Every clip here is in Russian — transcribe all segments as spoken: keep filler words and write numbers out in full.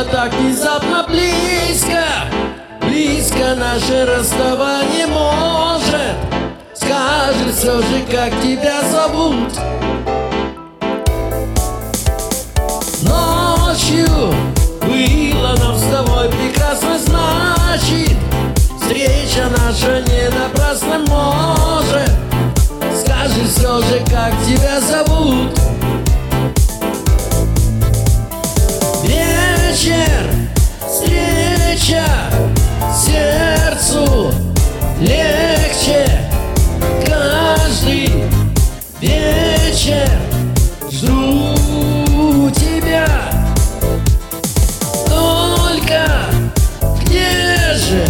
было так внезапно близко. Близко наше расставание может. Скажи все же, как тебя зовут. Ночью было нам с тобой прекрасно, значит, встреча наша не напрасна может. Скажи все же, как тебя зовут. Вечер, встреча, сердцу легче. Каждый вечер жду тебя. Только где же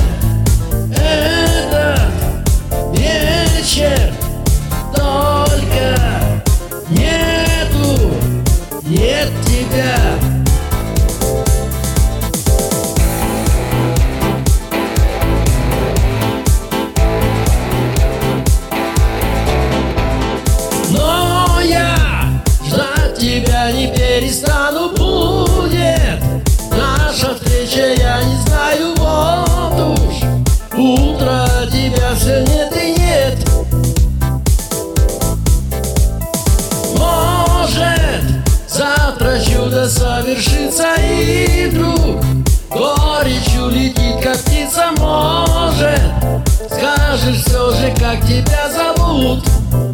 этот вечер? Только нету, нет тебя. Но я ждать тебя не перестану, будет наша встреча, я не знаю, вот уж утро, тебя все нет и нет. Может, завтра чудо совершится, и вдруг горечь улетит, как птица может. Скажешь все же, как тебя зовут.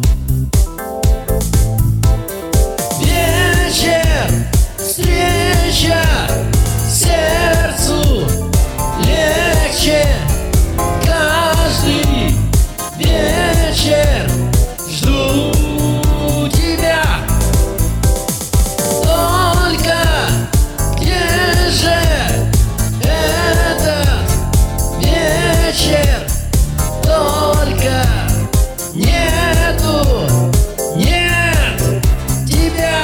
Вечер, встреча, сердцу легче. Каждый вечер жду тебя. Только где же этот вечер? Только нету, нет тебя.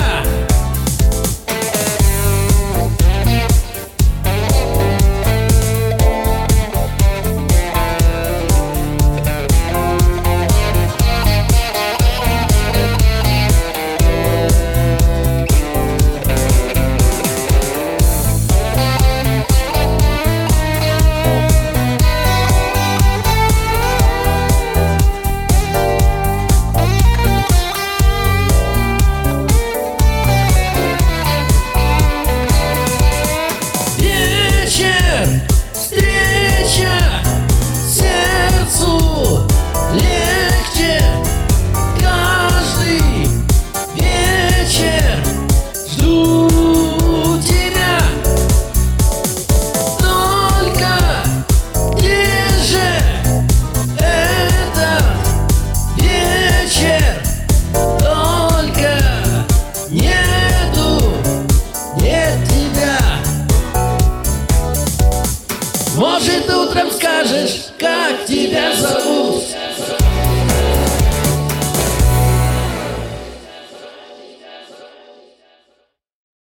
Встреча, сердцу легче. Каждый вечер жду тебя. Только где же этот вечер? Только нету, нет тебя. Может, утром скажешь, как тебя зовут.